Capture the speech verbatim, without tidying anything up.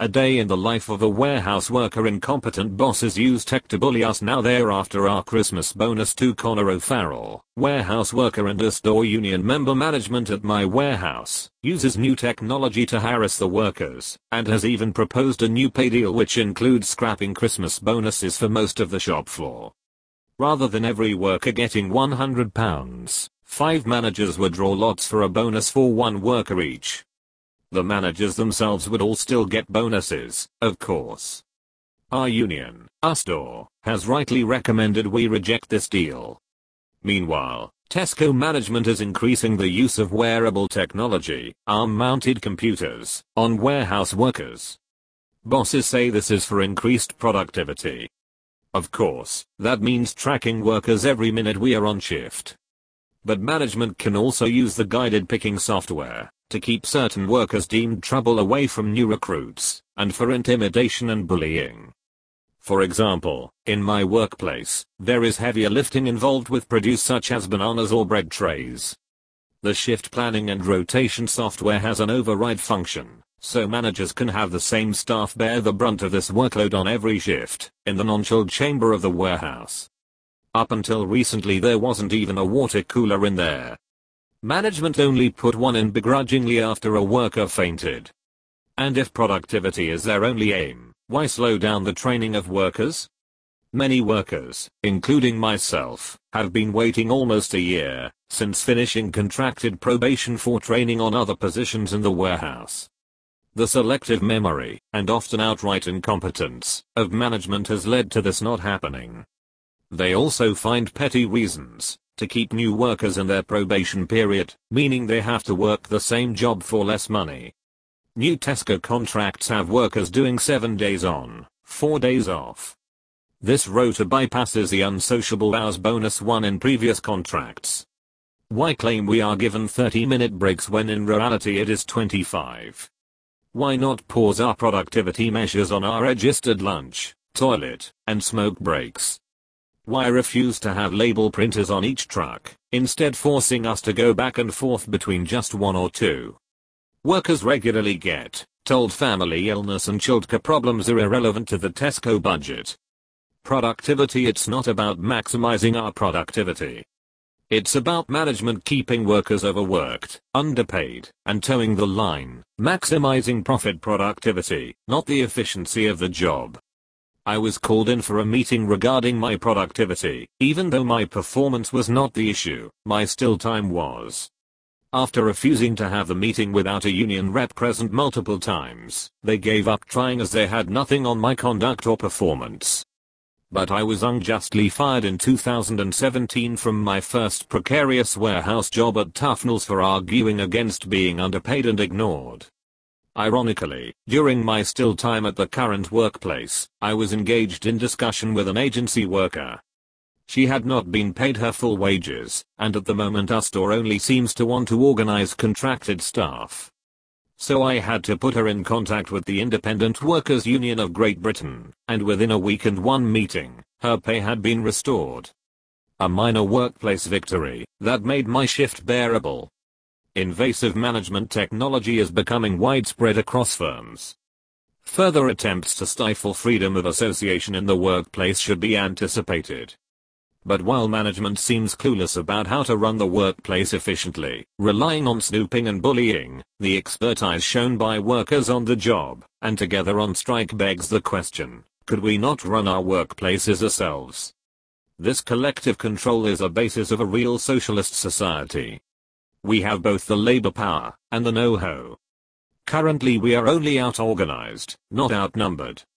A day in the life of a warehouse worker. Incompetent bosses use tech to bully us. Now they're after our Christmas bonus too. Connor O'Farrell, warehouse worker and a store union member. Management at my warehouse uses new technology to harass the workers and has even proposed a new pay deal which includes scrapping Christmas bonuses for most of the shop floor. Rather than every worker getting one hundred pounds, five managers would draw lots for a bonus for one worker each. The managers themselves would all still get bonuses, of course. Our union, our store, has rightly recommended we reject this deal. Meanwhile, Tesco management is increasing the use of wearable technology, arm-mounted computers, on warehouse workers. Bosses say this is for increased productivity. Of course, that means tracking workers every minute we are on shift. But management can also use the guided picking software to keep certain workers deemed trouble away from new recruits, and for intimidation and bullying. For example, in my workplace, there is heavier lifting involved with produce such as bananas or bread trays. The shift planning and rotation software has an override function, so managers can have the same staff bear the brunt of this workload on every shift, in the non-chilled chamber of the warehouse. Up until recently there wasn't even a water cooler in there. Management only put one in begrudgingly after a worker fainted. And if productivity is their only aim, why slow down the training of workers? Many workers, including myself, have been waiting almost a year since finishing contracted probation for training on other positions in the warehouse. The selective memory, and often outright incompetence, of management has led to this not happening. They also find petty reasons to keep new workers in their probation period, meaning they have to work the same job for less money. New Tesco contracts have workers doing seven days on, four days off. This rota bypasses the unsociable hours bonus one in previous contracts. Why claim we are given thirty minute breaks when in reality it is twenty-five? Why not pause our productivity measures on our registered lunch, toilet, and smoke breaks? Why refuse to have label printers on each truck, instead forcing us to go back and forth between just one or two? Workers regularly get told family illness and childcare problems are irrelevant to the Tesco budget. Productivity. It's not about maximizing our productivity. It's about management keeping workers overworked, underpaid, and towing the line, maximizing profit. Productivity, not the efficiency of the job. I was called in for a meeting regarding my productivity, even though my performance was not the issue, my still time was. After refusing to have the meeting without a union rep present multiple times, they gave up trying as they had nothing on my conduct or performance. But I was unjustly fired in two thousand seventeen from my first precarious warehouse job at Tuffnells for arguing against being underpaid and ignored. Ironically, during my still time at the current workplace, I was engaged in discussion with an agency worker. She had not been paid her full wages, and at the moment our store only seems to want to organize contracted staff. So I had to put her in contact with the Independent Workers' Union of Great Britain, and within a week and one meeting, her pay had been restored. A minor workplace victory that made my shift bearable. Invasive management technology is becoming widespread across firms. Further attempts to stifle freedom of association in the workplace should be anticipated. But while management seems clueless about how to run the workplace efficiently, relying on snooping and bullying, the expertise shown by workers on the job and together on strike begs the question, could we not run our workplaces ourselves? This collective control is a basis of a real socialist society. We have both the labor power and the know-how. Currently we are only out-organized, not outnumbered.